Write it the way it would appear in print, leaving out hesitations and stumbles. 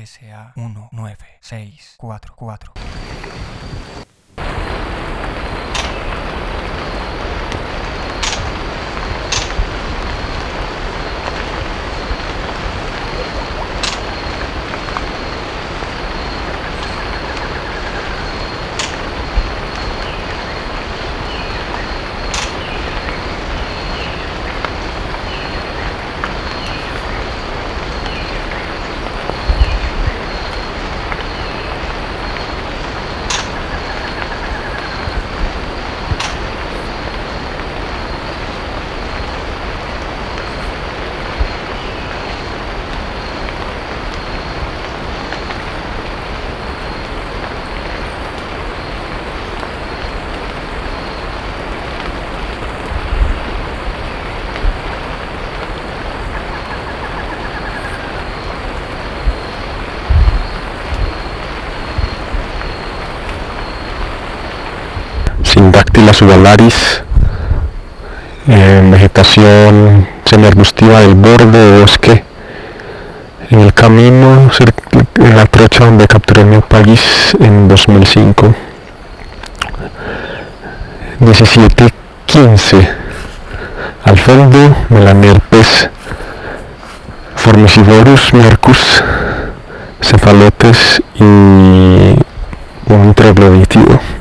SA19644. Syndactyla subalaris, vegetación semiarbustiva del borde de bosque. En el camino, en la trocha donde capturé el Neopagis en 2005. 17:15. Alfeldo, Melanerpes, Formicivorus, Mercus, Cefalotes y un trogloditido.